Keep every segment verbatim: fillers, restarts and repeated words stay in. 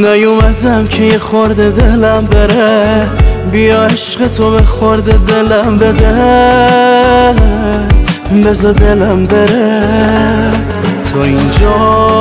نیومدم که یه خورده دلم بره، بیا عشق تو به خورده دلم بده، بذار دلم بره. تو اینجا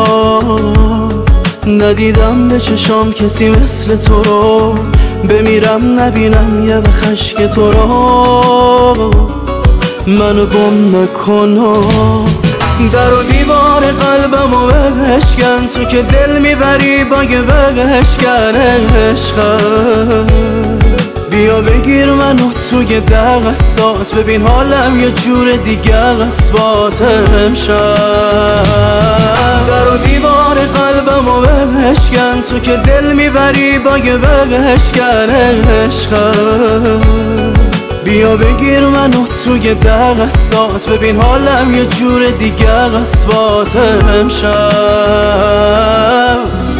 ندیدم به چشام کسی مثل تو رو، بمیرم نبینم یه خشک تو رو. منو گم نکن، در و دیوار قلبمو بشکن، تو که دل میبری باگه بشکن عشقم. بیا بگیر منو توی دستات، ببین حالم یه جور دیگه است با امشب. در و دیوار قلبمو بشکن، تو که دل میبری باگه بشکن عشقم. بیا بگیر منو توی دستات، ببین حالم یه جور دیگه است با امشب.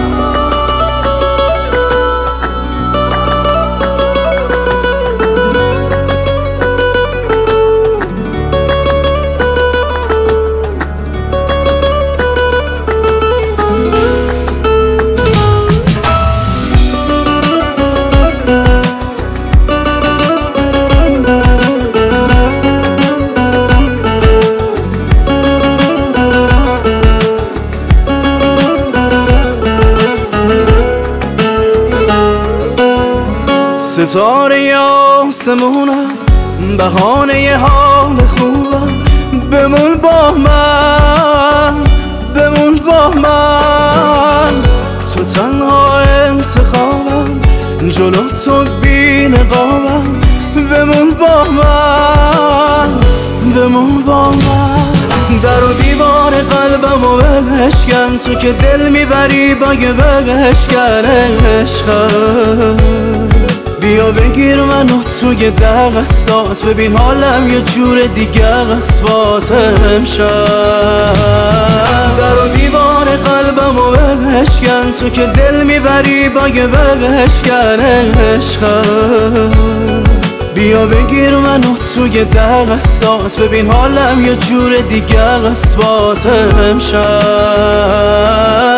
ستاره آسمونم، بهانه ی حال خوبم، بمون با من، بمون با من. تو تنها انتخابم، جلو تو بی نقابم، بمون با من، بمون با من. در و دیوار قلبمو بشکن، تو که دل میبری باگه بشکن عشقم. بیا بگیر منو توی دستات، ببین حالم یه جور دیگه است با امشب. در و دیوار قلبمو بشکن، تو که دل میبری باگه بشکن عشقم. بیا بگیر منو توی دستات، ببین حالم یه جور دیگه است با امشب.